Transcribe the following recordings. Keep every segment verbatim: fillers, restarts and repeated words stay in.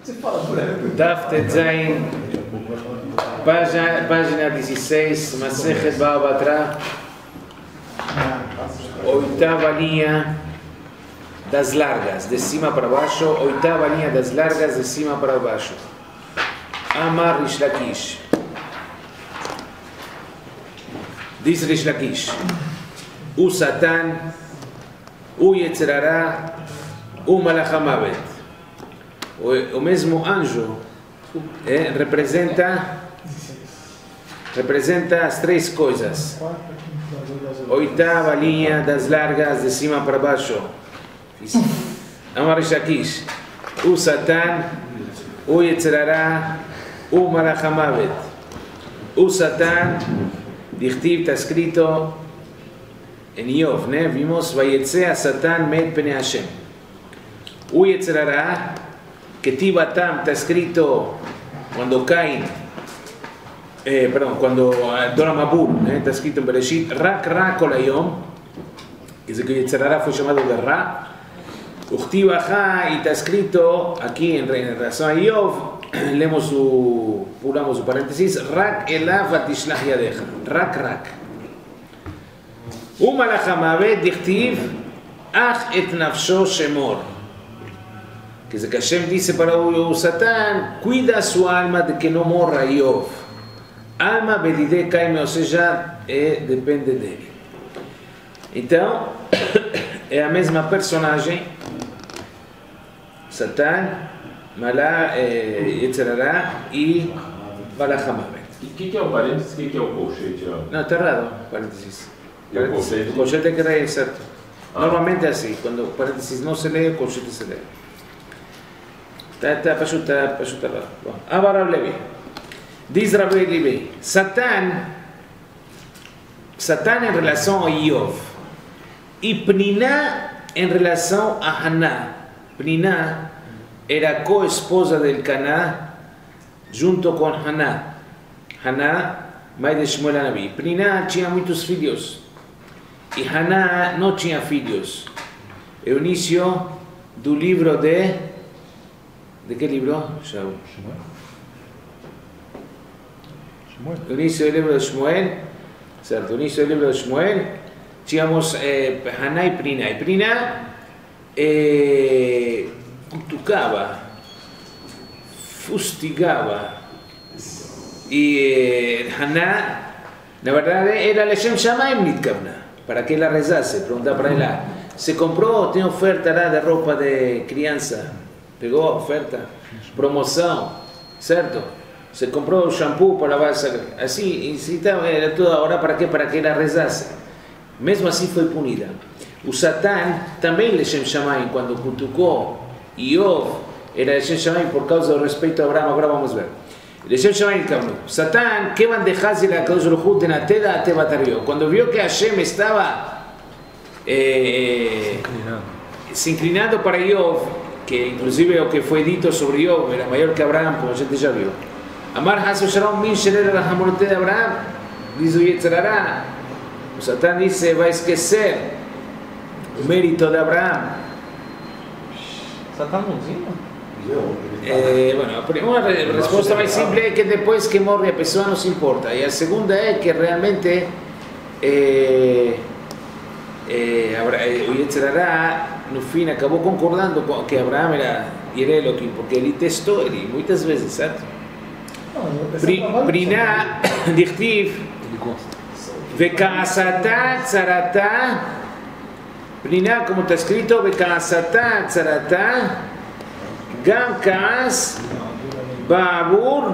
Daf Tetzain, página, página dieciséis, Masejet Baba Batra, oitava linha das largas, de cima para baixo, oitava linha das largas, de cima para baixo. Amar Rish Lakish. Diz Rish Lakish: o Satã, o Yetzer Hara, o Malach HaMavet. O mesmo anjo é, representa representa as três coisas. Oitava linha das largas, de cima para baixo. Amar Rish Lakish: o Satã, o Yetzer Hara, o Malach HaMavet. O Satã, dichtiv, está escrito em Iov, né? Vimos, Vayetze Satã met pene Hashem. O Yetzer Hara, que Tibatam, está escrito cuando Caín, eh, perdón, cuando Dora Mabul, eh, está escrito en Bereshit, Rak Ra Kolayom, que dice que Yetzer Hara fue llamado de Ra. Uchtibaja, y está escrito aquí en relación a Iov, leemos su, pulamos su paréntesis, Rak Elav Vatishlach Yadeja, Rak Rak. U Malach HaMavet dichtiv, Ach et Nafsho Shemor. Que es que Hashem dice para o Satã, cuida su alma de que no morra Iov. Alma bedide caime, ou seja, é, depende dele. Então, é a mesma personagem, Satã, Malach, Yetzer Hara e Malach HaMavet. O que, que é o parênteses? O que, que é o colchete? Não, está errado, parênteses. E o colchete? O colchete é que é certo. Ah. Normalmente é assim, quando o parênteses não se lê, o colchete se lê. Está pachut errado. Agora Rav Levi. Diz Rav Levi, Satã, Satã em relação a Iov e Pniná em relação a Haná. Pniná era co-esposa del Caná junto com Haná. Haná, mãe de Shmuel Hanavi. Pniná tinha muitos filhos e Haná não tinha filhos. É o início do livro de... ¿De qué libro? Shaul. El inicio del libro de Shmuel, ¿cierto? El inicio del libro de Shmuel, digamos, eh, Haná y Pniná. Y Pniná eh, cutucaba, fustigaba. Y eh, Haná, la verdad, era la Shem Shamayim Nitkavna, para que la rezase. Pregunta para ella, ¿se compró, tiene oferta de ropa de crianza? Pegou oferta, promoção, certo? Se comprou o shampoo para lavar assim, então era toda hora para quê? Para que ela rezasse. Mesmo assim foi punida. O Satã também Leshem Shamayim, quando cutucou Iov, era Leshem Shamayim por causa do respeito a Abraão. Agora vamos ver. Leshem Shamayim cambiou. Satã, que bandejasse la Kadosh Baruch Hu tenateda ate batarió. Quando viu que Hashem estava eh, se inclinando para Iov, que inclusive lo que fue dito sobre Iov era mayor que Abraham, como gente ya vio. Amar Hasu Shalom min sheler la hamorte de Abraham, dice Yetzer Hara. O Satã dice, va a esquecer el mérito de Abraham. ¿Satã bonzinho? Eh, bueno, una respuesta más simple es que después que morre a pessoa no se importa. Y la segunda es que realmente eh, eh, Yetzer Hara no fim acabou concordando com que Abraão era Elohim, porque ele testou ele muitas vezes, certo? Pniná, dichtiv, veka'asata tzarata, Pniná, como está escrito, veka'asata tzarata, gam ka'as ba'abur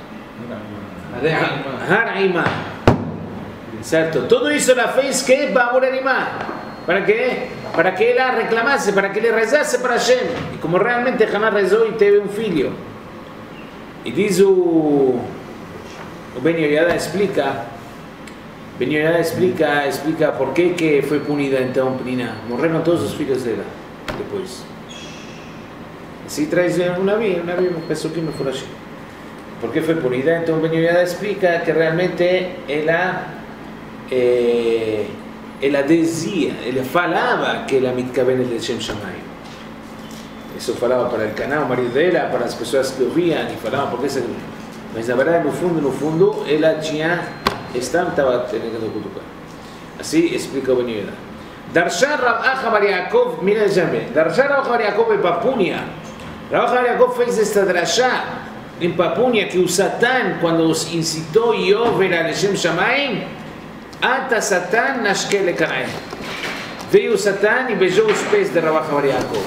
har'ima, certo? Todo isso ela fez que ba'abur har'ima. ¿Para qué? Para que ella reclamase, para que le rezase para Hashem. Y como realmente jamás rezó y teve un filho. Y dice o Ben Yehoyada explica, Ben Yehoyada explica, explica por qué que fue punida entonces Pniná. Morreron todos los filhos de ella después. Así trae una vía, una vía, pensó que no fuera así. ¿Por qué fue punida? Entonces Ben Yehoyada explica que realmente ella eh, ela dizia, ele falava que ela mitkavenet Leshem Shamayim. Isso falava para o canal, o marido dela, para as pessoas que ouviam e falavam porque essa... Mas na verdade, no fundo, no fundo, ela tinha... Estava tendo cutucar. Assim explica o Benioda. Darshan Rav Acha Bar Yaakov, mira já bem. Darshan Rav Acha Bar Yaakov em Papunia. Rav Acha Bar Yaakov fez esta drashá em Papunia que o Satã, quando os incitou Iov a Leshem Shamayim, Ata Satã nashke lekanaim. Veio o Satã e beijou os pés de Rav Acha Bar Yaakov.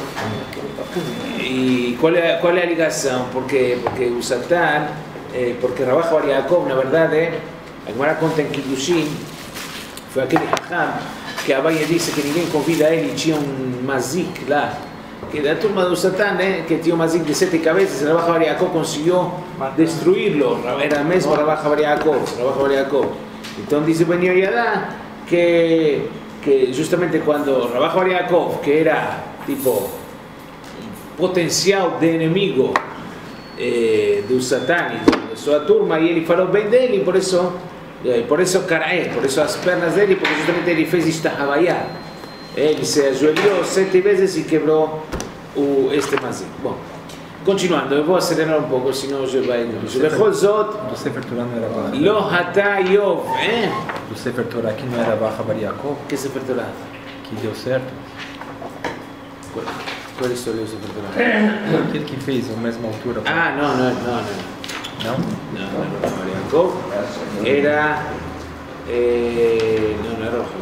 E qual é, qual é a ligação? Porque, porque o Satã, eh, porque Rav Acha Bar Yaakov, na verdade, a Gemara conta em Kiddushin, foi aquele Hacham que a Abaye disse que ninguém convida ele e tinha um mazik lá, que da turma do Satã, né, que tinha um mazik de sete cabeças, Rav Acha Bar Yaakov conseguiu destruí-lo, era mesmo Rav Acha Bar Yaakov, Rav Acha Bar Yaakov. Então diz o Ben Yehoyada que, que justamente quando Rav Acha Bar Yaakov, que era tipo potencial de inimigo eh, do Satã e da sua turma, e ele falou bem dele, por isso por isso Caraé, por isso as pernas dele, porque justamente ele fez Ishtahavayá. Ele se ajoelhou sete vezes e quebrou o, este mazik. Bom, continuando, eu vou acelerar um pouco, senão já vai... Bechol Zot, do Sefer Torah não era Lo Hatá Yov, hein? Do Sefer Torah que não era Rav Acha Bar Yaakov, Que Sefer Torah? que deu certo. Qual, qual é a história do Sefer Torah? Aquele que fez a mesma altura. Ah, não, não, não, não. Não? No, no, no, Yaakov era... Eh, no, no era rojo.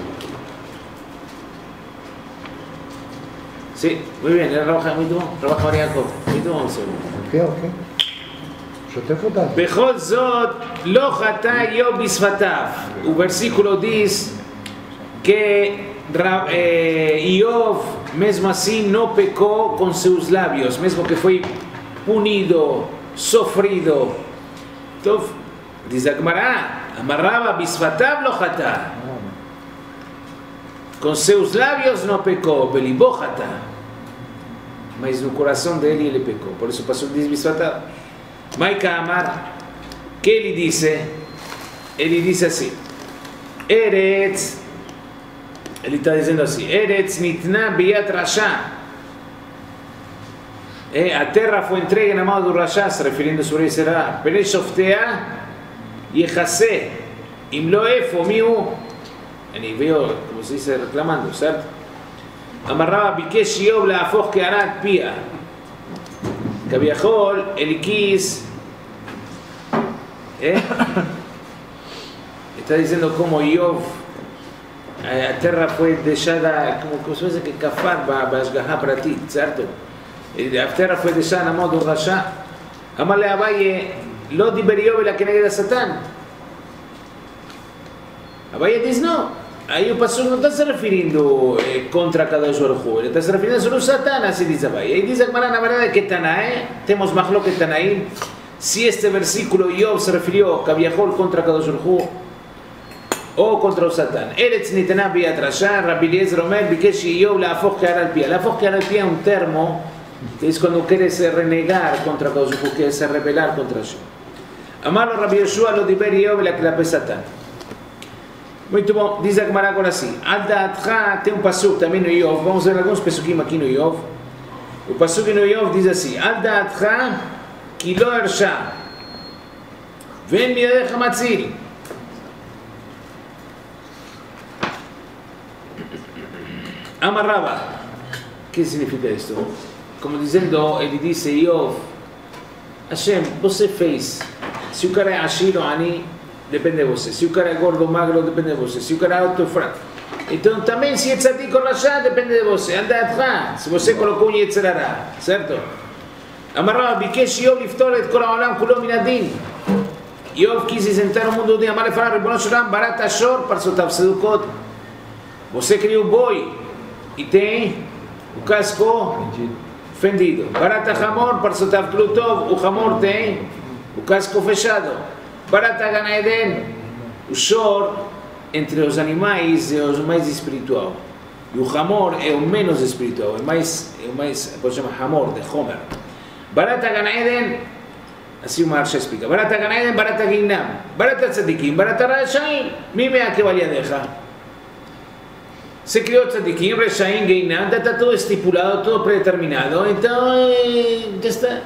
Sí, muy bien, era roja, muy bom. Trabaja Bar Yaakov, muy bom, seguro. אוקיי, אוקיי. שוטף אותנו. בכל זאת, לא חטא איוב בשפתיו. ובversículo diz que eh, Iov, mesmo assim, não pecou com seus lábios, mesmo que foi punido, sofrido. Então, diz a Gemara, amarrava bisfatav lo chatá. Com seus lábios não pecou, belibó chatá. Mas no coração dele ele pecou. Por isso passou diz bisfatav. Maika Amar, que ele disse? Ele disse assim: Eretz, ele está dizendo assim: Eretz nitna biyat rasha. Eh, a terra foi entregue na mão do Rasha, se referindo sobre isso, será Pere Shoftea Yechase Imloefo Miu. Ele veio, como se diz, reclamando, certo? Amarrava Bikesh Iov Lafoch Kearat Pia. Kaviahol, ele quis. Eh? Está dizendo como Iov, a terra foi deixada, como, como se fosse que kafar Bashgaha Pratit, certo? A terra foi deixada na mão do Rasha. Amar le Abaye, lo diber Iov ela keneged a Satã. Abaye diz não. Aí o pastor não está se referindo eh, contra Kadosh Baruch Hu, ele está se referindo sobre o Satã, assim diz Abaye. Aí diz a Gemara, na verdade, que Tanaé, temos Mahloket Tanaim, se este versículo Iov se referiu Kaviahol contra Kadosh Baruch Hu ou contra o Satã. Eretz nitna biyat rasha, Rabbi Eliezer Omer, bikesh Iov lafoch ke'ar pia. Lafoch ke'ar pia é um termo que es cuando quiere se renegar contra Kadosh Baruch Hu, quiere se rebelar contra Hashem. Amalo Rabbi Yeshua lo diber Iov la klape Satã. Muito bom, diz a Gemara agora assim: Al da'atcha, tem um pasuk também no Iov, vamos ver alguns pesukim aqui no Iov. O pasuk no Iov diz assim: Al da'atcha ki lo ersha ven miyadecha matzil. Amarrava. Que significa isto? Como dizendo, ele disse: Iov, Hashem, você fez. Se o cara é ashir ou ani, depende de você. Se o cara é gordo ou magro, depende de você. Se o cara é alto ou fraco. Então também se é tzadik ou rasha, depende de você. Anda se você colocou um yetzerará, certo? Amarrava, bikesh Iov liftor et kol ha'olam kulo min adin. Iov quis isentar o mundo de amar e falar: Ribono shel olam, barat ashor parsotav sedukot. Você criou o boi e tem o casco fendido. Barat hamor parsotav klutov, o hamor tem o casco fechado. Barat Gan Eden, o shor entre os animais é o mais espiritual. E o hamor é o menos espiritual, é mais, é o mais, pode chamar hamor, de Homer. Barat Gan Eden, assim o Maharsha explica: Barat Gan Eden, Barat Ginam, Barat Tzadikim, Barat Rashaim, mime a que valia deja. Se crió tzadikim, reshaim, geinam, está todo estipulado, todo predeterminado, entonces ya está.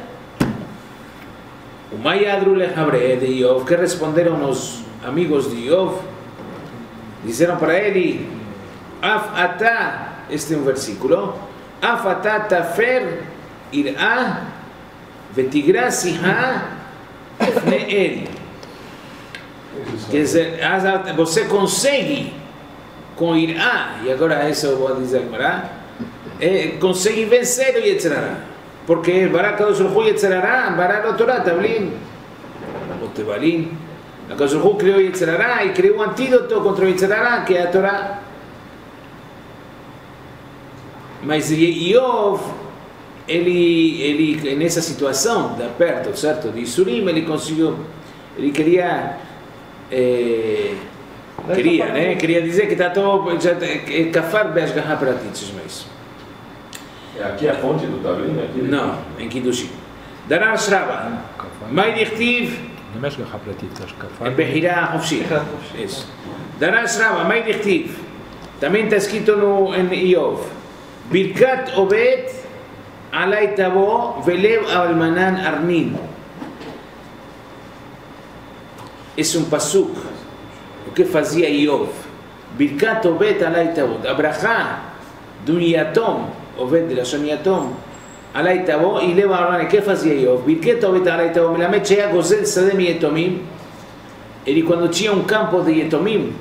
Umayadru lejabre de Iov, que responderon los amigos de Iov, dijeron para él, y af ata, este es un versículo, af ata tafer ir'a vetigra siha efne él. Que você consegue com irá, e agora isso eu vou dizer, é, consegue vencer o Yetzirará, porque Bará Kadosh Baruch Hu Yetzirará, Bará o Torá, Tablin, o Tebalim, a Kadosh Baruch Hu criou Yetzirará e criou um antídoto contra o Yetzirará, que é a Torá. Mas Iov, ele, ele nessa situação, de aperto, certo, de Isurim, ele conseguiu, ele queria, é, queria, né? Queria dizer que está todo, já, é, kafar be'ashgaha pratit, se chama isso. É aqui a fonte do Tablin? Não, em Kiddushim. Darar Shraba, Mai Dichtiv, não é השגחה פרטית, זה השקפה. é Behirá Hofshit. Isso. Darar Shraba, Mai Dichtiv, também está escrito no, em Iov, Birkat Obed, Alai Tabo, Velev Almanan Arnin. Esse é um pasuk. O que fazia Iov? Birkat Obed Alai Tabo. A brachá do Yatom, Obed de la Shon Yatom, Alai Tabo, e leva a Arnin. O que fazia Iov? Birkat Obed Alai Tabo. Melamed Shea Gozel Sadem Yetomim. Ele, quando tinha um campo de Yetomim,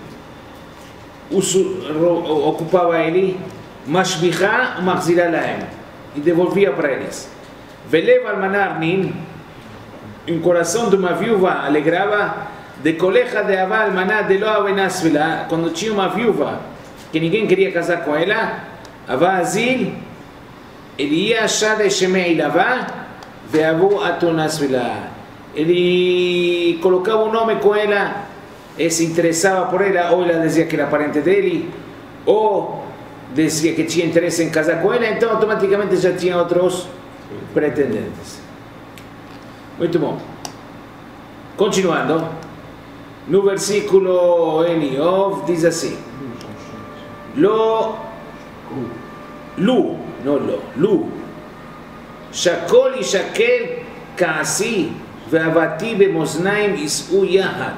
ocupava ele, Mashbicha Machzira Lahem, e devolvia para eles. Velev Almanan Arnin, um coração de uma viúva alegrava, de coleja de Avá Almaná de Loa Benasvila, quando tinha uma viúva que ninguém queria casar com ela, Avá Azil, ele ia achar de Shemei Lavá, Veavu Atonasvila. Ele colocava um nome com ela, e se interessava por ela, ou ela dizia que era parente dele, ou dizia que tinha interesse em casar com ela, então automaticamente já tinha outros pretendentes. Muito bom. Continuando, no versículo em Iov diz assim: Lo, Lu, não Lo, Lu, Shakol e Shakel Kaasi, Veavati Bemoznaim Is'u Yahat.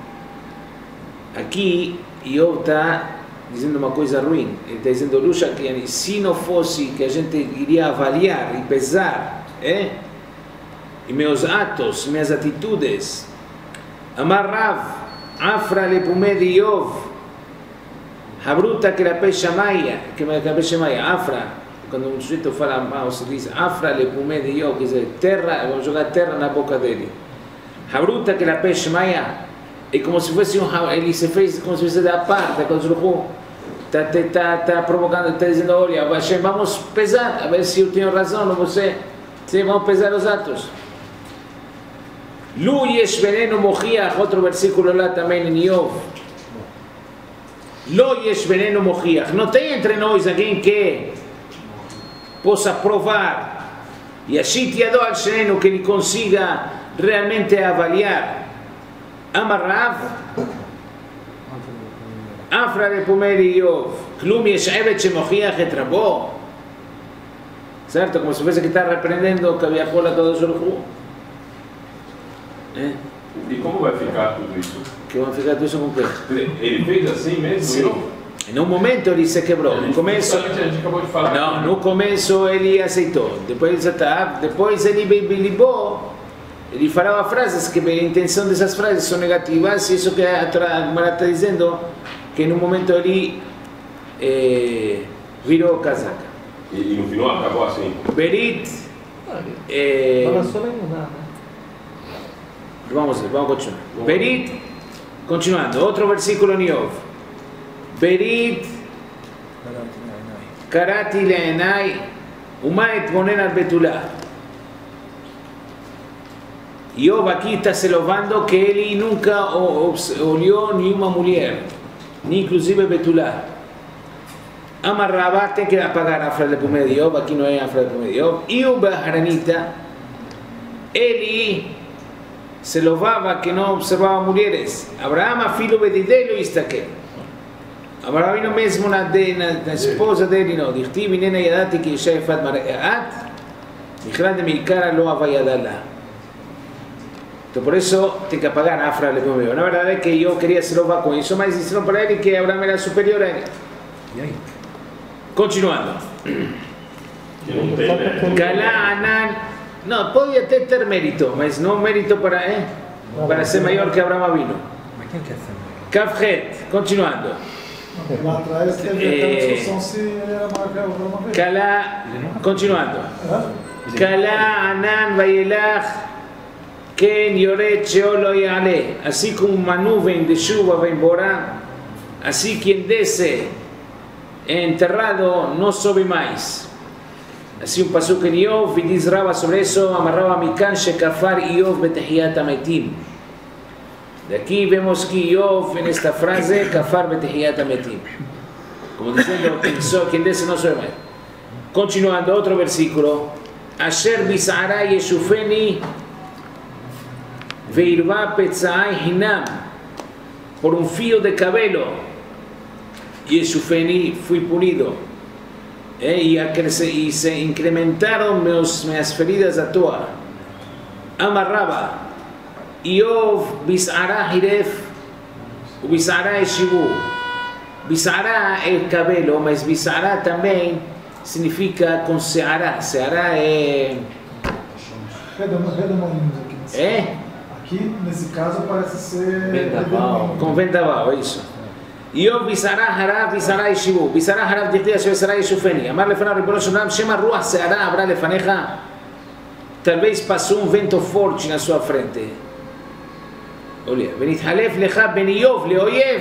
Aqui Iov está dizendo uma coisa ruim. Ele está dizendo, Luxa, que se não fosse que a gente iria avaliar e pesar, é? E meus atos, minhas atitudes. Amar Rav, Afra lepume de Iov, Habruta que la Peshamaya, que me la Peshamaya, Afra, quando um sujeito fala mal, se diz Afra lepume de Iov, quer dizer, terra, vamos jogar terra na boca dele. Habruta que la Peshamaya, é como se fosse um, ele se fez como se fosse da parte, quando o está tá, tá provocando, está dizendo, olha, vamos pesar, a ver se eu tenho razão, ou você, sim, vamos pesar os atos. Lu yesh veneno mochiach, outro versículo lá também em Iov. Lo yesh veneno mochiach. Não tem entre nós alguém que possa provar e ashit yado al shenenu, que ele consiga realmente avaliar. Amar Rav, Afra lepume de Iov, Klum yesh evet shemochiach et rabo. Certo? Como se fosse que está repreendendo que havia cola todo o Baruch. É. E como vai ficar tudo isso? Que vai ficar tudo isso com o quê? Ele fez assim mesmo? Sim. Em um momento ele se quebrou. No começo, a gente acabou de falar. não, no começo ele aceitou. Depois ele tá, depois ele bilibou. Ele falava frases que a intenção dessas frases são negativas. Isso que a Torá está dizendo, que no momento ele eh, virou casaca. E, e no final acabou assim? Berit. Eh, Não lançou nem nada, né? Vamos ver, vamos continuar. Berit, continuando, outro versículo em Iov. Berit, karati le'enai, uma etmonen al betulá. Iov aqui está se louvando que ele nunca olhou nenhuma mulher, nem inclusive betulá. Amarrabá tem que apagar a frase de Pume de Iov, aqui não é a frase de Pume de Iov. E o Bahranita, ele se louvava que não observava mulheres. Abraham, filho de Didelo e Estaquel. אמר רבינו mesmo na, de, na, na esposa dele não, דכתיב הננה ידעתי כי אישה יפת מראה את, בכלל דמעיקרא לא הווה ידע לה. Então por eso tem que apagar a frase do meu. Na verdade é que eu queria se louvar com isso, mas disseram para ele que Abraão era superior a ele. E aí? Continuando. Que não tem, né? Calá, Anán, não, pode até ter mérito, mas não mérito para, eh, para ser maior que Abraão Avinu. Mas quem quer ser? Kafret, continuando. Lá atrás teve aquela discussão se ele era maior que Abraão Avinu. Calá, continuando. Hã? Calá, Anán, Vayelach, Ken, Yoret, Sheol, lo yale. Así como uma nuvem de chuva vai embora, assim quem desce enterrado não sobe mais. Assim um pasuk em Iov, e diz Rava sobre isso, amarrava Mikan shekafar Iov betehiyat hametim. Daqui vemos que Iov, nesta frase, kafar betehiyat hametim. Como dizendo, quem, so, quem desce não sobe mais. Continuando, outro versículo. Asher bisara yeshufeni veirva petzai hinam. Por um fio de cabelo, yeshufeni, fui punido. Eh, y, a crecer, y se incrementaron meus, minhas feridas à toa. Amarrava. Iov bisara hiref, o bisara é shibu. Bisara é cabelo, mas bisara também significa com seara. Seara é... Redemoinhos aqui. Nesse É? caso. Aqui, nesse caso, parece ser... Vendaval. Com vendaval, é isso. Iov bisara harav bisara yeshivu. Bisara harav דכתיב אשר bisara yeshufeni. אמר לפניו ריבונו של עולם, שמא רוח סערה עברה לפניך. Talvez passou um vento forte na sua frente. Olha, ונתחלף לך בין איוב לאויב.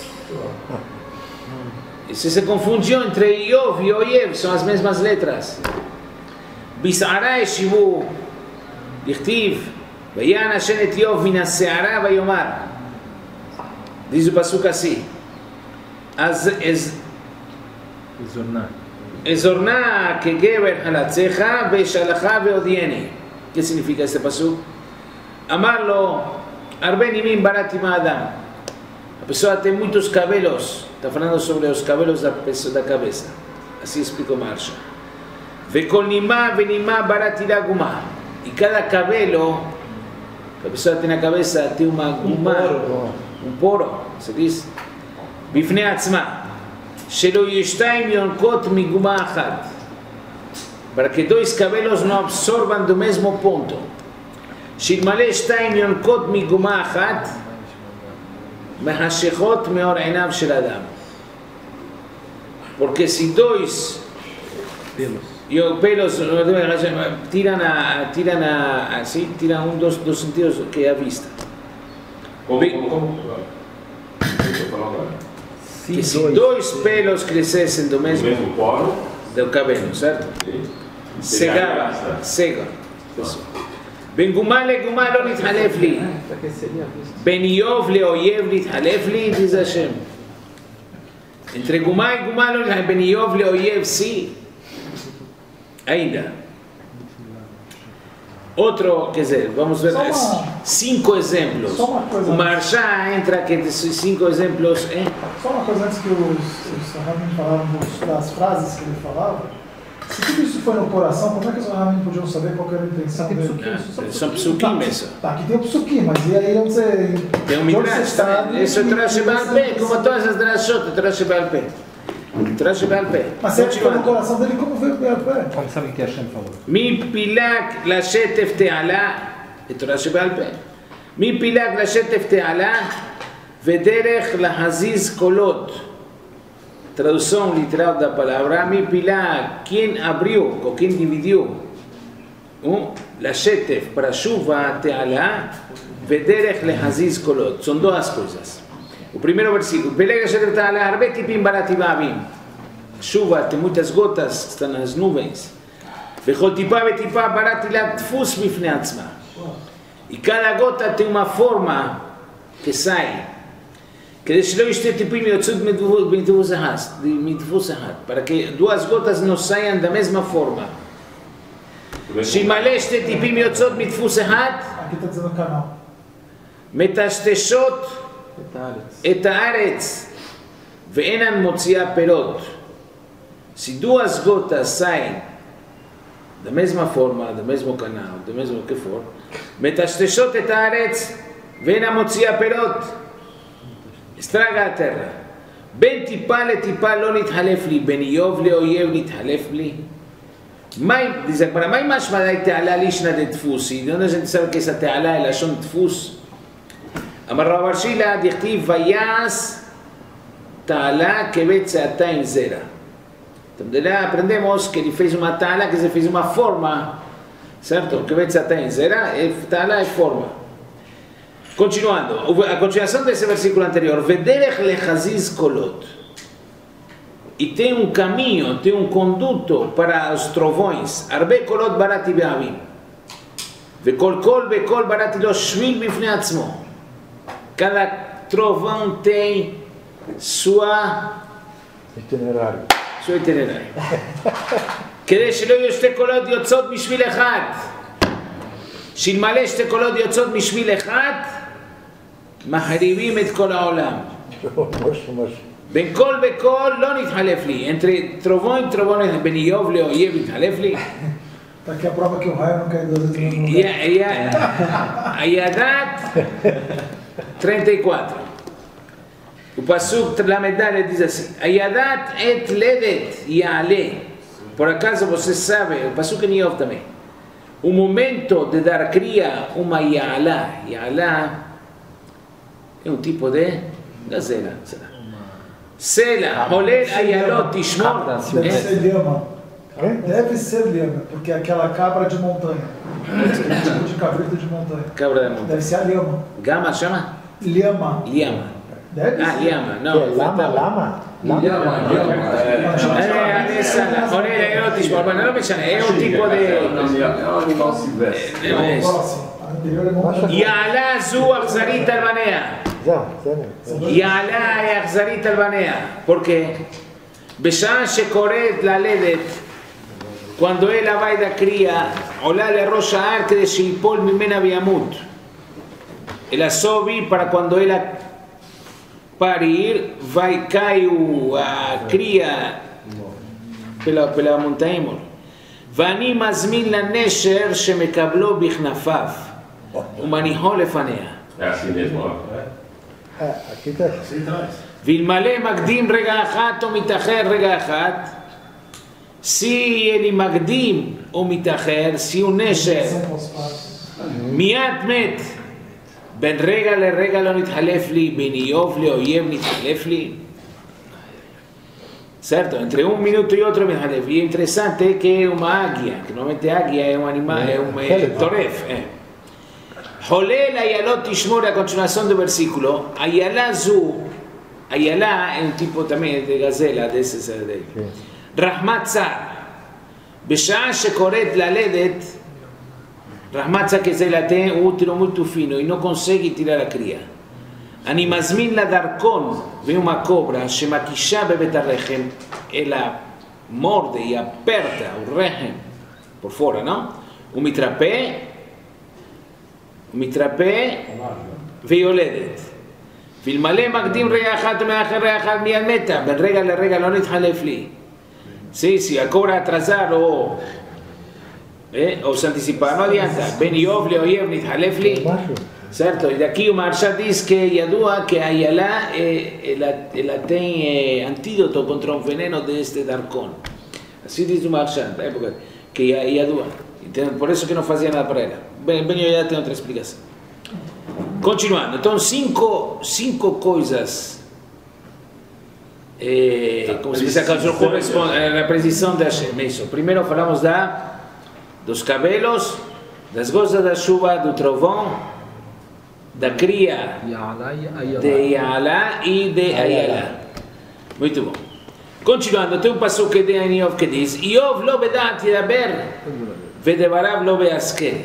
Isso se confundiu entre Iov e Oyev, são as mesmas letras. בסערה ישבו, דכתיב, ויען השם את איוב מן הסערה ויאמר. Diz o pasuk assim. אז זורנה. אזורנה כגבר חלציך ושלחה והודיעני. Que significa este pasuk? אמר לו, הרבה נימים בראתי מהאדם. A pessoa tem muitos cabelos. Está falando sobre os cabelos da, pessoa, da cabeça. Assim explica o Marsha. וכל נימה ונימה בראתי לה גומה. E cada cabelo, a pessoa tem na cabeça, tem uma guma, um poro, se diz, בפני עצמה. שלא יהיו שתיים יונקות מגומה אחת. Para que dois cabelos não absorvam do mesmo ponto. שאלמלא שתיים יונקות מגומה אחת, מחשכות מאור עיניו של אדם. Porque se dois pelos, pelos tiram a, tiram a, assim, tiram um dos, dos sentidos que é a vista. Como, como, como? Deixa eu falar agora. Que se dois pelos crescessem do mesmo, mesmo polo do cabelo, certo? Cegava, cega. בין גומה לגומה לא נתחלף לי. בין איוב לאויב נתחלף לי, diz Hashem. Entre גומה וגומה לא נתחלף, בין איוב לאויב, sim. Ainda. Outro, quer dizer, vamos ver uma, cinco exemplos. O Marsha entra aqui desses cinco exemplos. Eh? Só uma coisa antes que os, os Rahamim falaram das frases que ele falava. Se tudo isso foi no coração, como é que os Rahamim podiam saber qual era a intenção dele? Ah, são psukim, isso. Tá, aqui tem o psukim, mas e aí onde você... Tem um midrash também. Isso traz Baal Pé, como todas as drashot, traz Baal Pé. Traz Baal Pé. Mas se foi no coração dele, como veio Baal Pé? Como sabe que Hashem falou? מפילג לשטף תעלה, תורה שבעל פה. מפילג לשטף תעלה ודרך להזיז קולות. Tradução literal da palavra, mipilag, quem abriu ou quem dividiu, um, לשטף, para chuva, tealá, ודרך להזיז קולות. São duas coisas. O primeiro versículo, פילג לשטף תעלה, הרבה טיפים בראתי באבים. chuva tem muitas gotas, estão nas nuvens. וכל טיפה וטיפה בראתי לה דפוס בפני עצמה. E cada gota tem uma forma que sai. כדי שלא ישתי טיפים יוצאות מדפוס אחד. para que duas gotas não saiam da mesma forma. שימלא שתי טיפים יוצאות מדפוס אחד, מטשטשות את הארץ Ve'enan motzia perot. Se duas gotas saem da mesma forma, do mesmo canal, do mesmo que for, metasteshot et haaretz, ve'enan motzia perot. Estraga a terra. Ben tipa le tipa lo nithalef li, ben Iov le oyev nithalef li. Mai, dice, para mai mashma dai te'ala lishna de tfusi, de donde a gente sabe que esa te'ala es la shon tfus. Amar Rav bar Shila, dichtiv vayas te'ala kevet se'ataim zera. Então, de lá aprendemos que ele fez uma te'ala, que ele fez uma forma, certo? Kevet se'ataim zera, te'ala é forma. Continuando, a continuação desse versículo anterior, Vederech lechaziz kolot. E tem um caminho, tem um conduto para os trovões. Arbe kolot barati be'avim. Vekol kol bekol barati lo shvil bifnei atzmo. Cada trovão tem sua itinerário. Seu itinerário. כדי שלא יהיו שתי קולות יוצאות משביל אחד. שאלמלא שתי קולות יוצאות משביל אחד, מחריבים את כל העולם. בין קול וקול לא נתחלף לי. entre trovão e trovão, בין איוב לאויב נתחלף לי. Tá aqui a prova que o raio não cai duas vezes no mesmo lugar. Ayadat trinta e quatro. O Pasuk Lamedale diz assim: Ayadat et ledet yale. Por acaso você sabe, o Pasuk em Iov também, o momento de dar cria uma yala. Yala é um tipo de gazela. Sela, holel ayalot tishmor. Deve ser lhama. Deve ser lhama, porque é aquela cabra de montanha. Tipo de cabrito de montanha. Cabra de montanha. Deve ser a lhama. Gama chama? Lhama. Lhama. Deve Ah, ser. lhama, não. Lama, lama. É, essa, holel ayalot tishmor. Mas não me chama, é um tipo de... É um animal silvestre. É isso. Próximo. A anterior é montanha. יעלה זו אכזרית על בניה. זהו, בסדר. יעלה היא אכזרית על בניה. porque בשעה שקוראת ללדת, cuando él va y da cría, עולה לראש ההר כדי שיפול ממנה וימות. El asobi para cuando él parir, vai caiu a cria pela, pela montanha. ואני מזמין לנשר שמקבלו בכנפיו ומניחו לפניה. É assim mesmo, ó. É, aqui tá assim. ואלמלא מקדים רגע אחת או מתאחר רגע אחת, si ele מקדים או מתאחר, si הוא נשר מיד מת, בין רגע לרגע לא נתחלף לי, בין איוב לאויב נתחלף לי. Certo? Entre um minuto e outro, e é interessante que é uma águia, que normalmente a águia é um animal, é um é, toref. É. Holel ayalot tishmor, a continuação do versículo, ayala zu, ayala é um tipo também de gazela, desses daí. Rahmat tzar, בשעה שקוראת ללדת, rahmat tzar que ela tem um útero muito fino e não consegue tirar a cria. אני מזמין לדרכון, vem uma cobra, שמקישה בבית הרחם, ela morde e aperta o רחם, por fora, não? הוא מתרפא, הוא מתרפא ויולדת. ואלמלא מקדים רגע אחד ומאחר רגע אחד מיד מתה, בין רגע לרגע לא נתחלף לי. Sí, si a cobra atrasar o, eh, o se anticipar, no adianta. בין איוב לאויב נתחלף לי. Certo? E daqui o Maharsha diz que Yadua, que a Yalá eh, ela, ela tem eh, antídoto contra um veneno deste Darkon. Assim diz o Maharsha, na época, que é Yadua. Então, por isso que não fazia nada para ela. Bem, bem, eu já tenho outra explicação. Continuando, então, cinco, cinco coisas. Eh, como se diz a corresponde a precisão da Hashem. Isso. Primeiro falamos da, dos cabelos, das gozas da chuva, do trovão, da cria de Yala e de Ayala. Muito bom. Continuando, tem um passuque de Iov que diz: Iov lo bedat yedaber vedevarav lo beaskel.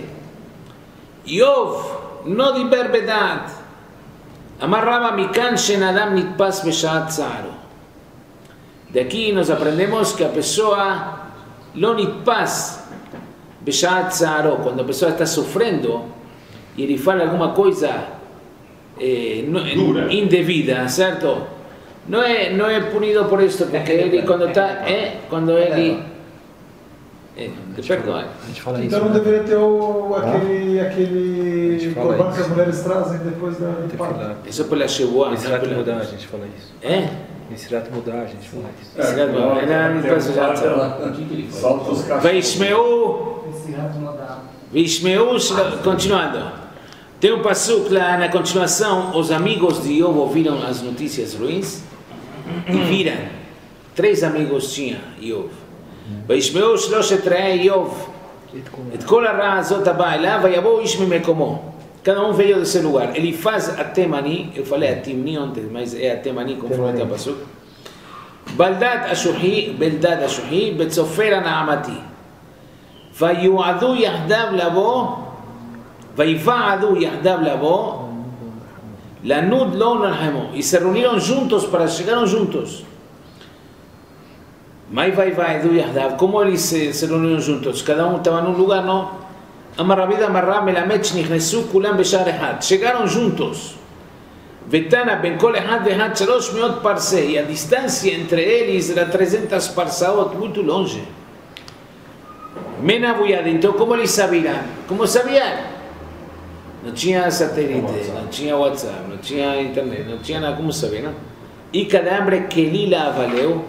Iov לא דיבר בדעת. אמר רבא מכאן שאין אדם נתפס בשעת צערו. De aqui nós aprendemos que a pessoa não nitpas beshat tzaro, quando a pessoa está sofrendo e ele fala alguma coisa eh, no, indevida, certo? não é, não é punido por isso, porque ele quando está, é, quando ele, é, perdão, A gente fala isso. Então não né? deveria ter o, aquele, A aquele gente fala corban isso. que as mulheres trazem depois da do parto. Tefilá. isso pela Shevuah, não Esse mudar, a pela, gente fala isso. é, Esse mudar, a gente fala isso. esse gato, era me passa já, O que que ele faz? Solta os cachorros. Vaishmeu, Esse rato modal. Vaishmeu, continuando. Tem um passuco lá na continuação, os amigos de Iov ouviram as notícias ruins e viram. Três amigos tinha Iov. וישמעו שלושת רעי איוב את כל הרע הזאת הבאה אליו ויבואו איש ממקומו. Cada um veio do seu lugar. Elifaz Atemani, eu falei Atimni ontem, mas é Atemani conforme está o passuco. Baldad Ashuhi, Beldad Ashuhi, Betzofer Naamati. ויועדו יחדיו לבוא, ויבעדו יחדיו לבוא, לנוד לא נלחמו. Y se reunieron juntos, para llegaron juntos. Mai vai vai do Yahdav, como eles se, se reunieron juntos, cada um estava num lugar, não? Amar Rabida Marra Melamed Nichnesu Kulam Beshar Ehad, chegaram juntos. Vetana Ben Kol Ehad Ehad Shalosh Meot Parseh, e a distância entre eles era trezentas parsaot, muito longe. Menabuyad, então como eles sabiam? Como sabiam? Não tinha satélite, não tinha WhatsApp, não tinha internet, não tinha nada, como saber, não? E cada hambre que Lila valeu,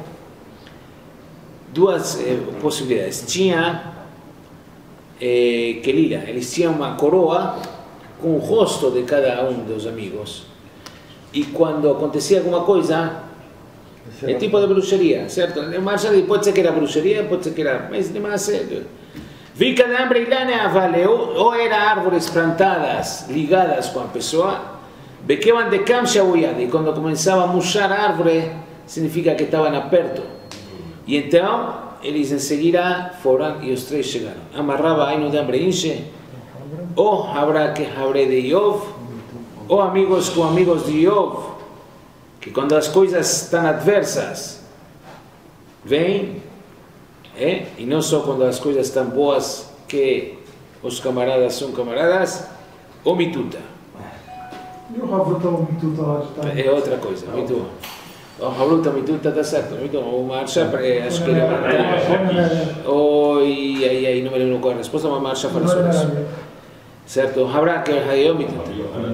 duas eh, possibilidades. Tinha eh, Kelila, eles tinham uma coroa com o rosto de cada um dos amigos. E quando acontecia alguma coisa, é tipo de bruxaria, certo? Mas pode ser que era bruxaria, pode ser que era, mas de mais sério. Vi cada hambre e lana valeu, ou era árvores plantadas, ligadas com a pessoa, bequevan de camcha e quando começava a murchar a árvore, significa que estavam perto. E então, eles em seguida foram e os três chegaram. Amarrava aí no de hambre inche, ou habrá que habré de Iov, ou amigos com amigos de Iov, que quando as coisas estão adversas, vêm, é? E não só quando as coisas estão boas, que os camaradas são camaradas, ou mituta. E o Ravuta, o Mituta lá de tarde? É outra coisa, muito bom. O Havruta Mituta está certo, muito bom. O Marsha, acho que ele vai ou e aí, aí não me lembro qual é a resposta, mas Marsha para sua isso. Certo, habrá que haver o Mituta.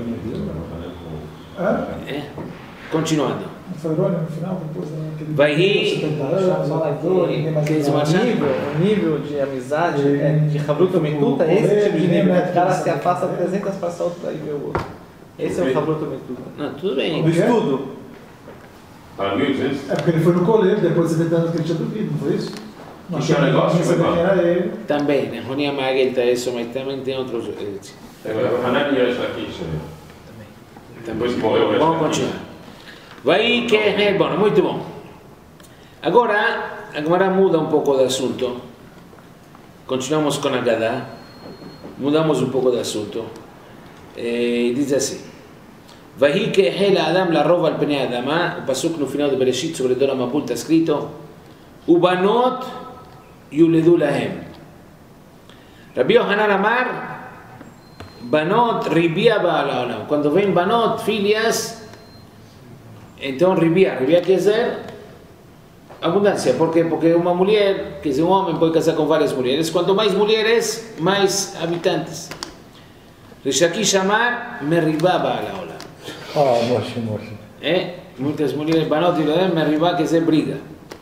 É? Continuando. Foi irônia no final, depois daquele... Vai rir. setenta anos, Que diz o O Marsha? nível, o nível de amizade é, de Havruta Mituta é esse tipo de nível. O cara se afasta trezentas passadas para ir ver o outro. Esse é o Havruta Mituta. Não, tudo bem. Do estudo. Para mil e duzentos? É porque ele foi no colégio, depois de setenta anos que ele tinha dormido, não foi isso? Não Que tinha um negócio, não foi sabia qual? quem era ele. Também, né? Ronia Magel está isso, mas também tem outros. eh, Hanan e Yesh Lakish. Depois que morreu, Vamos continuar. Vai que é bom, muito bom. Agora, agora muda um pouco de assunto. Continuamos com a Gadá. Mudamos um pouco de assunto. E diz assim: Vai que é Adam la rova al pnei Adama. O pasuk no final de Bereshit sobre Dora Mapul está escrito: Ubanot yuledu lahem. Rabbi Yohanan Amar, Banot ribia ba'alaolam. Quando vem Banot, filhas, então ribia. Ribia quer dizer abundância. Por quê? Porque uma mulher, quer dizer, um homem pode casar com várias mulheres. Quanto mais mulheres, mais habitantes. Rishaki chamar meribá ba'alaolam. Ah, Moshe, Moshe. É? Muitas mulheres, Banot e Lodem, meribá quer dizer briga.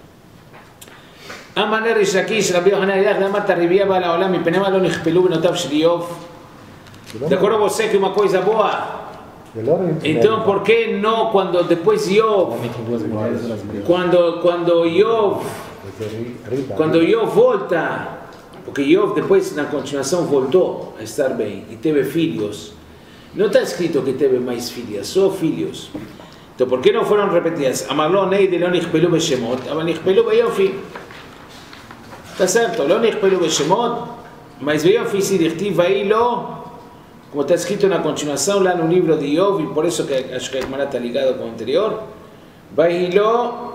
Amaner Rishakish, Rabbi Yohanan Yach, Damat ribia ba'alaolam, e penema lo nichpelu benotav shel Iov. De acordo a você que uma coisa boa, então por que não quando depois Iov, quando quando Iov, quando Iov volta, porque Iov depois na continuação voltou a estar bem e teve filhos, não está escrito que teve mais filhas, só filhos. Então por que não foram repetidas? Amarlo neide lo nichpelu beshemot, aber nichpelu beyofi. Está certo, lo nichpelu beshemot, mas beyofi se dichtiv vai lo, como está escrito na continuação lá no livro de Iov, e por isso que acho que a Gemara está ligado com o anterior, vai lo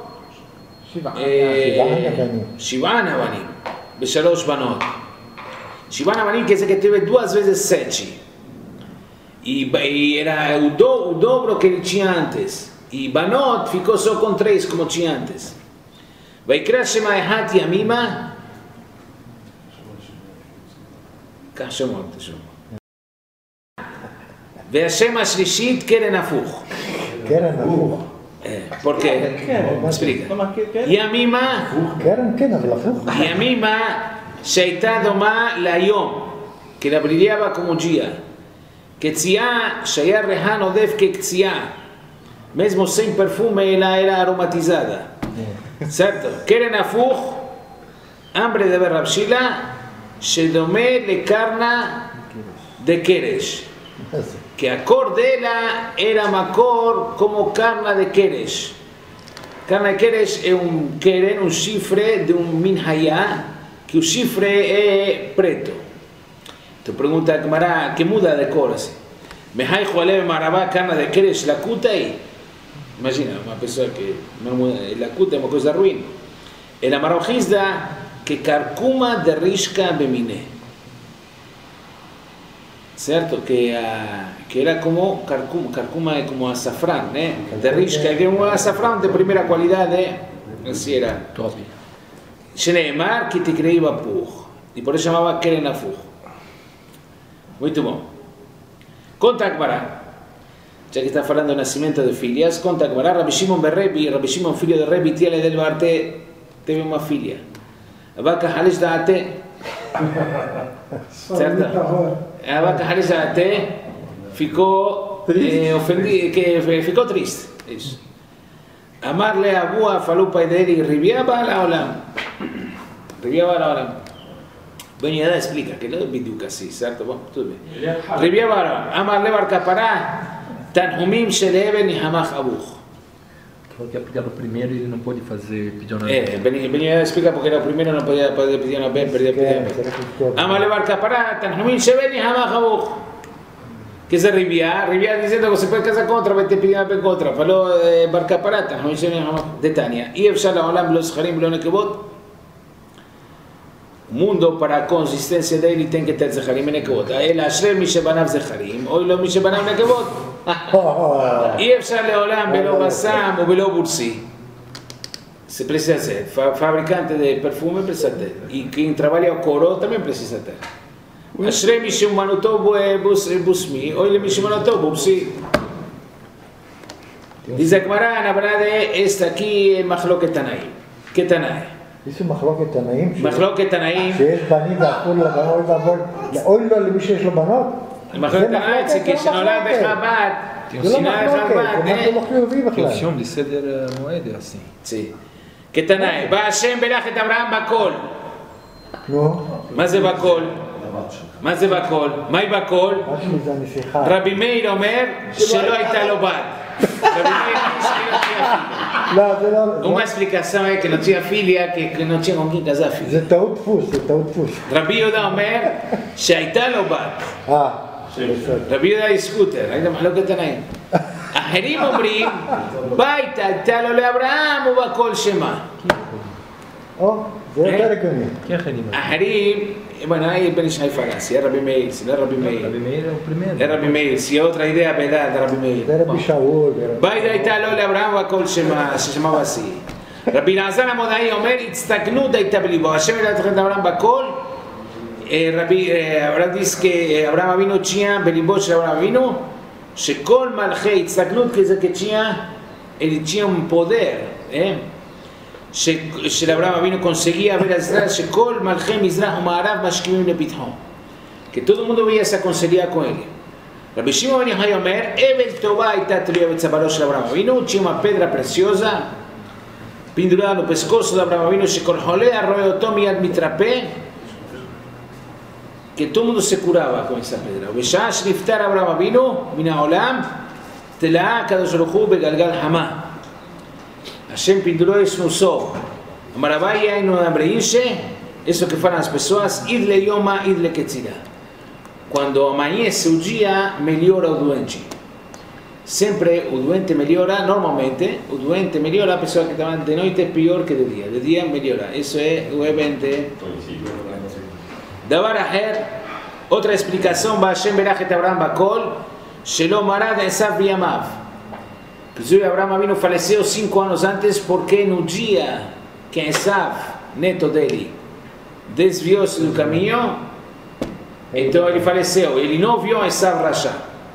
Shivan Avanim, Beshalosh Banot. Shivan Avanim quer dizer que teve duas vezes sete, e, e era o, do, o dobro que ele tinha antes. Y Banot ficó solo con tres, como tinha antes. ויקרא שם האחד ימימה, כך שמות, שמות. והשם השלישית קרן הפוך. קרן הפוך. ¿Por qué? Explica. ימימה, קרן כן, אבל הפוך. ימימה שהייתה דומה להיום, que la brillaba como día. קציעה שהיה ריחן עודף כקציעה, mesmo sem perfume ela era aromatizada. ¿Cierto? Keren Afuch, hambre de Rab Shila, Shedome le carna de Keresh. Que acor de ella era macor como carna de Keresh. Carna de Keresh es un Keren, un chifre de un minhaya, que un chifre es preto. Te pregunta Gemara, ¿qué muda de cor así? Mehai Jualebe Marabá, carna de Keresh, la cuta ahí. Imagina, una persona que la cuta es una cosa ruin. El amarojis da que carcuma de risca bemine. ¿Cierto? Que, uh, que era como carcuma, carcuma es como azafrán, ¿eh? De risca, que es un azafrán de primera cualidad, ¿eh? Así era. Sheneemar que te creía puj. Y por eso llamaba Keren Afuch. Muy bom. Conta Akbará. Ya que está hablando de nacimiento de filias, conta que Rabbi Shimon Berrebi, Rabbi Shimon filho de Rebi, tiene del Barte, teve una filia. Abaca Halish Daate, certo? Abaca Halish Daate ficou eh, ofendido, que ficou triste. Isso. Amarle a Bua falou pai dele, ribiaba la olam. Ribiaba la olam. Benidá explica que no es biduca así, certo? Bom, tudo bem. Ribiaba la olam. Amarle Barcapará. Tanhumim Sheleben e Hamach Abuch. Falou que ia pedir o primeiro e ele não pôde fazer pedir uma É, Benidá explica porque era o primeiro, não podia pedir uma bem, perdia pedir uma bem. Amale Barcapará, Tanhumim Sheleben e Hamach Abuch. Que se Ribia, Ribia dizendo que você pode casar contra, vai ter pedir uma bem contra. Falou Barcapará, Tanhumim Sheleben e Hamach de Tânia. E Efshal Olam Blo Scharim Blo Nekebot. O mundo, para a consistência dele, tem que ter Zecharim e Nekebot. Ele Ashrei Mishebanav Zecharim, ou Lo Mishebanav Nekebot. אי אפשר לעולם בלא בסם או בלא בורסי. Se precisa ser. Fabricante de perfume precisa ter. E quem trabalha o coro também precisa ter. Ashrei mishumanotov busmi, ou ele mishumanotov bupsi. Diz a Gemara, na verdade, esta aqui é Machloket Tanaim. Que Tanaim? Isso é מחלוקת תנאים. מחלוקת תנאים. שיש בנים ואסור לבנות, אוי לו למי שיש לו בנות. מחלוקת תנאים זה כשנולד לך בת, שנולד לך בת, Porque o filme de Seder Moed é assim. Sim. Que Tanaim. בא השם בלך את אברהם בקול. נו. מה זה בקול? מה זה בקול? מהי בקול? רבי מאיר אומר שלא הייתה לו בת. רבי מאיר uma explicação é que não tinha filha, que não tinha com quem casar filha. זה טעות דפוס, זה טעות דפוס. רבי יהודה אומר שהייתה לו בת. אה, רבי יהודה סקוטר, היית מחלוקת תנאים. אחרים אומרים, בית הייתה לו לאברהם ובקול שמה. או, זה יותר הגיוני. אחרים, bueno, ahí Benis hay falacia, Rabbi Meir, si no es Rabbi Meir. Rabbi Meir é o primeiro. Es Rabbi Meir, si otra idea verdad de Rabbi Meir. זה רבי שאול. בית הייתה לו לאברהם והכל ששמע בשיא. רבי אלעזר המודעי אומר, הצטגנות הייתה בליבו. השם אלא תוכנית אברהם בכל. רבי אברהם dice que Abraham Avinu tinha בליבו של אברהם אבינו, שכל מלכי הצטגנות כזה כתשיה, ele tinha un poder, eh? של אברהם אבינו conseguía ver a Israel שכל מלכי מזרח ומערב משכימים לפתחו. Que todo el mundo veía esa consejería con él. Rabbi Shimon ben Yochai אומר, אבל טובה הייתה תלויה בצווארו של אברהם אבינו, tinha uma pedra preciosa pendurada no pescoço de Abraham Avinu, שכל חולה רואה אותו מיד מתרפא, que todo el mundo se curaba con esa pedra. ובשעה שנפטר אברהם אבינו מן העולם, תלאה הקדוש ברוך הוא בגלגל חמה. Hashem pendurou isso no sol. Amarabai aí no Abreinche, isso que falam as pessoas, idle yoma, idle ketzira. Quando amanhece o dia, melhora o doente. Sempre o doente melhora, normalmente, o doente melhora, a pessoa que está de noite é pior que de dia. De dia melhora. Isso é o evento. Davar aher, outra explicação, Hashem berachet Abraham bakol, shelo marad esav biyamav. Inclusive Abraham vino faleceu cinco anos antes porque no dia que Esav, neto dele, desviou-se do caminho, então ele faleceu. Ele não viu Esav Rasha.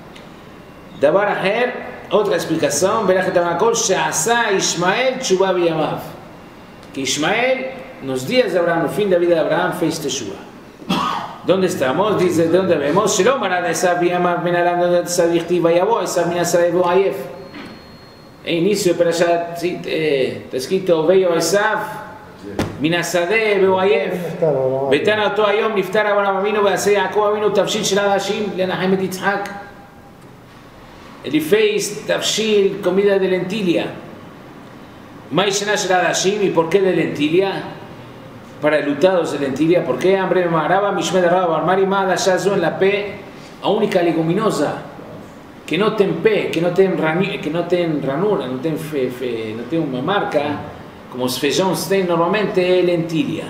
Davar Aher, outra explicação, Berachet HaMakol, She'asa Ishmael Tshuva B'yamav. Que Ishmael, nos dias de Abraham, no fim da vida de Abraham, fez Teshuvah. ¿Dónde estamos? Dice, ¿dónde vemos? Shelo Marad Esav B'yamav Benalán, donde Esav Yichtiv Vayavo, Esav Minasareh Boayef. En inicio de Perashat, sí, eh, está escrito, Veio Esav, Minasadeh Boayef. Betan אותו היום נפטר אברהם אבינו ועשה יעקב אבינו תבשיל של אנשים לנחם את יצחק. Ele fez tafshil, comida de lentilha. Mais shena shel hadashim, ¿y por qué de lentilha? Para elutados de lentilha. ¿Por qué? Hambre me maraba, mishmed raba, armari ma dashazo en la P, a única leguminosa, que no ten P, que no ten, que no ten ranura, no ten, fe, fe, no ten una marca, como feijão tem normalmente lentilha.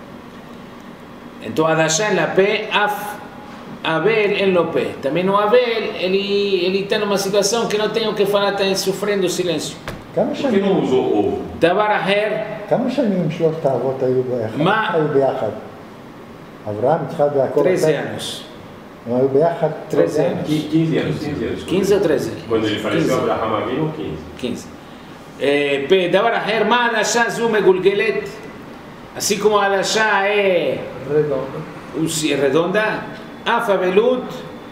Entonces, adashá en la P, af, Abel en lo P. También no Abel, ele, ele está numa situação que não tem que falar, está sofrendo silêncio. כמה por que não שנים, usou ovo? דבר אחר, כמה שנים שלושת האבות היו ביחד? מה? היו ביחד. אברהם, יצחק ויעקב. treze anos. הם היו ביחד. treze anos. quinze anos, quinze anos. quinze ou treze? Quando ele faleceu, Abraham Avinu, quinze. quinze. Eh, דבר אחר, מה הדשה זו מגולגלת? Así como הדשה é redonda, אף אבלות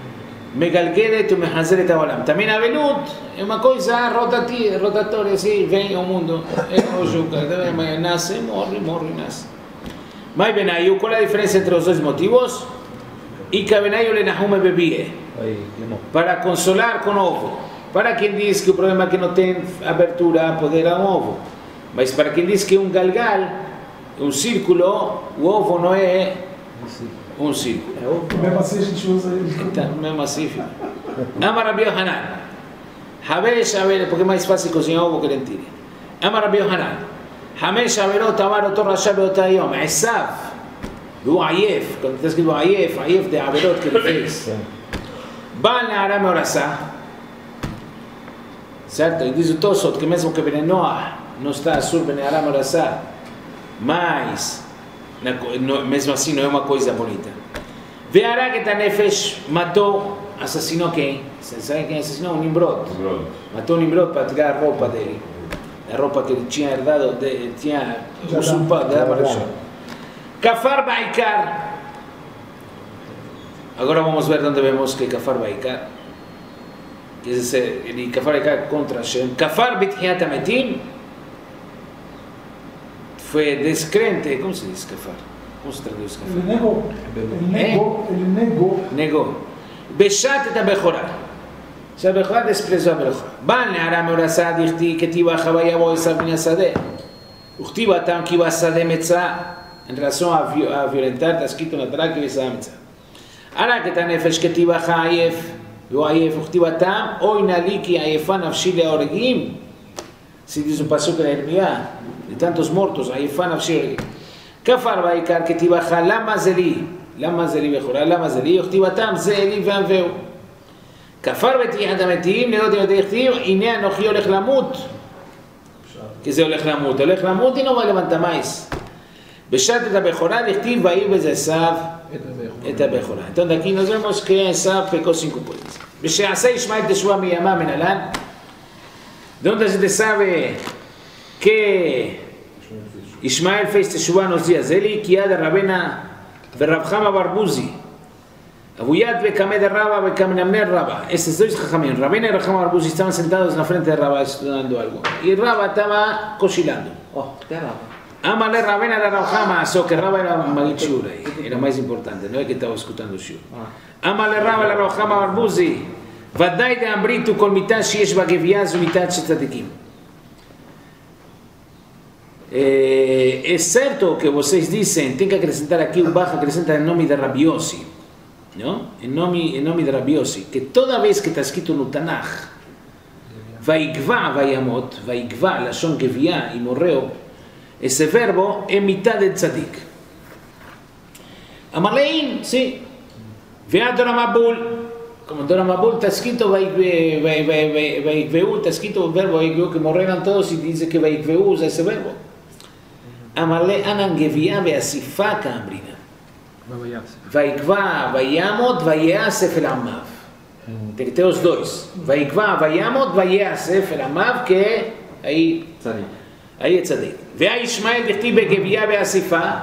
מגלגלת ומחזרת העולם. También abelut é uma coisa rotatória, assim, vem ao mundo. É o juca, nasce, morre, morre, nasce. Mas Benayu, qual é a diferença entre os dois motivos? E que Benayu le Nahume bebie. Para consolar com ovo. Para quem diz que o problema é que não tem abertura a poder a um ovo. Mas para quem diz que um galgal, um círculo, o ovo não é um círculo. Mesmo assim a gente usa ele. Então, mesmo assim, filho. Ama Rabi Yohanan. Habesh Abel, porque é mais fácil cozinhar ovo que lentilha. Ama Rabi Yohanan. Hamesh Abelot amar אותו רשע באותו היום. עשיו, והוא עייף, quando está escrito עייף, עייף de Abelot que ele fez. בעל נערה מאורסה. Certo? E diz o Tosot que mesmo que Ben Noah não está azul Ben Aram Orassá, mas mesmo assim não é uma coisa bonita. Ve'araget hanefesh matou, assassinou quem? Você sabe quem assassinou? Um Nimrod. Matou um Nimrod para tirar a roupa dele. A roupa que ele tinha herdado, de, tinha usurpado de Adam Rishon. Kafar Baikar. Agora vamos ver onde vemos que Kafar Baikar. Quer dizer, ele Kafar Baikar contra Hashem. Kafar B'tchiat HaMetim foi descrente. Como se diz Kafar? Como se traduz Kafar? Ele negou. Ele negou. Ele negou. Negou. Beshat et HaBechorah. שהבכורה desprezó a Belchorah. Ban נערה מאורסה דכתיב כתיב חווה יבוא עשיו מן השדה. וכתיב הטעם כי בשדה מצא. En relação a, a violentar, está escrito na Torá que vai מצא. הלך את הנפש כתיב עייף, והוא עייף, וכתיב הטעם, אוי נא לי כי עייפה נפשי להורגים. Se diz um passuco na Irmiá, de tantos mortos, עייפה נפשי להורגים. כפר בעיקר כתיב למה זה לי? למה זה לי בכורה? למה זה לי? וכתיב הטעם זה לי ואנבהו. כפר בתחיית המתים, לראות אם אתה כתיב, הנה אנוכי הולך למות. כי זה הולך למות. הולך למות, הנה הוא לבנתה מייס. בשעת את הבכורה, לכתיב, ויהי בזה עשיו את הבכורה. Entonces aquí nos vemos que Esav pecó cinco puertas. ושעשה ישמעאל תשובה מימה מנהלן. Donde se sabe que Ismael fez תשובה nos días él, כי יד הרבנה ורב חמה ברבוזי. Abuyat Bekame de Raba, Bekamnamner Raba. Estos dos jajamín, Rabena y Rajama Arbuz estaban sentados en la frente de Raba estudiando algo. Y Raba estaba cochilando. Oh, ¿qué Raba? Amale Rabena de Rajama, so que Raba era Magichura, era más importante, no es que estaba escuchando Shur. Amale Raba de Rajama Arbuzi, Vadai de Ambritu con mitad Shiesh Bageviaz, mitad Chetatikim. Es cierto que vocês dicen, tem que acrescentar aquí un baja, acrescenta el nombre de Rabiosi. ¿No? En nome, en nome de Rabbi Yossi, que toda vez que está escrito no Tanaj, Vaikva Vayamot, Vaikva, la son que via y morreo, ese verbo es mitad del tzadik. Amarlein, sí. Veador Amabul, como Dora Mabul está escrito Vaikveu, está escrito el verbo Vaikveu, que morreran todos y dice que Vaikveu usa ese verbo. Amarle Anangevia Beasifa Cambrina. Vaikva, Vayamot, Vayasef el Amav. Tem que ter os dois. Vaikva, Vayamot, Vayasef el Amav, que aí, aí é tzadik. Vea Ishmael dechtiv Begevia Beasifa.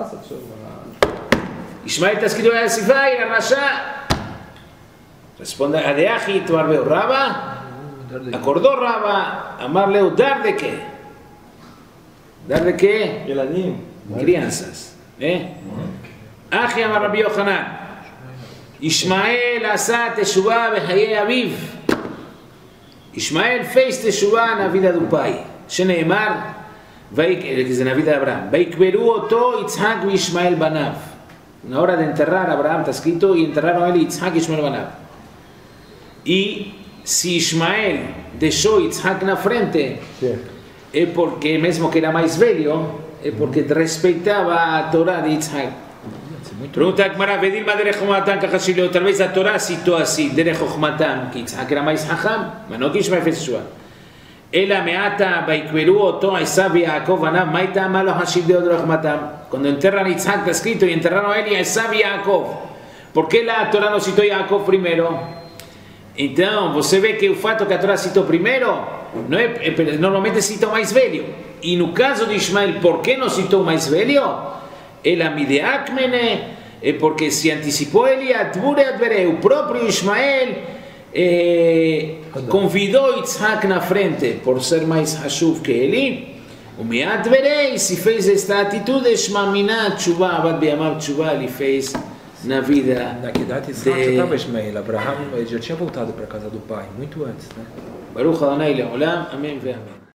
Ishmael está escrito Beasifa y la Rasha. Responde a Deaji, tu arbeo Raba, acordó Raba, amarle dar de qué, dar de qué, crianzas, ¿eh? Aji amar Rabbi Yochanan, Ishmael asa teshuvah behaye aviv, Ishmael fez teshuvah na vida do pai, sheneemar, que na vida de Abraham, vaikberu oto Yitzhak e Ishmael banav, na hora de enterrar a Abraham está escrito y enterraron a él Yitzhak e Ishmael banav. Y si Ismael deixou Yitzhak na frente, sí, é porque, mesmo que era mais velho, é porque respeitava a Torá de Yitzhak. Pergunta a Gemara, Vedir ma derech Chochmatam kachashilo, talvez a Torá citou assim, derech Chochmatam, que Yitzhak era mais Chacham, mas não que Ismael fez Teshuvah. Ela meata vaikveru oto Esav e Yaakov anav, maita malo hashil de derech Chochmatam. Quando enterran a Yitzhak está escrito, y enterraron a él y a Esav e Yaakov. ¿Por qué la Torá no citou Yaakov primeiro? Então, você vê que o fato que a Torá citou primeiro, não é, é, normalmente cita o mais velho. E no caso de Ismael, por que não citou o mais velho? Ela mideakmene, é porque se anticipou ele, advure advere, o próprio Ismael é, convidou Yitzhak na frente, por ser mais hashuv que ele, o meadvere, e se fez esta atitude, shmamina tshuva, abad be'amav tshuva, ele fez na vida. Naquela idade, Isaac já estava Ismael. Abraham já tinha voltado para a casa do pai, muito antes, né? Baruch Adonai Leolam, amém ve amém.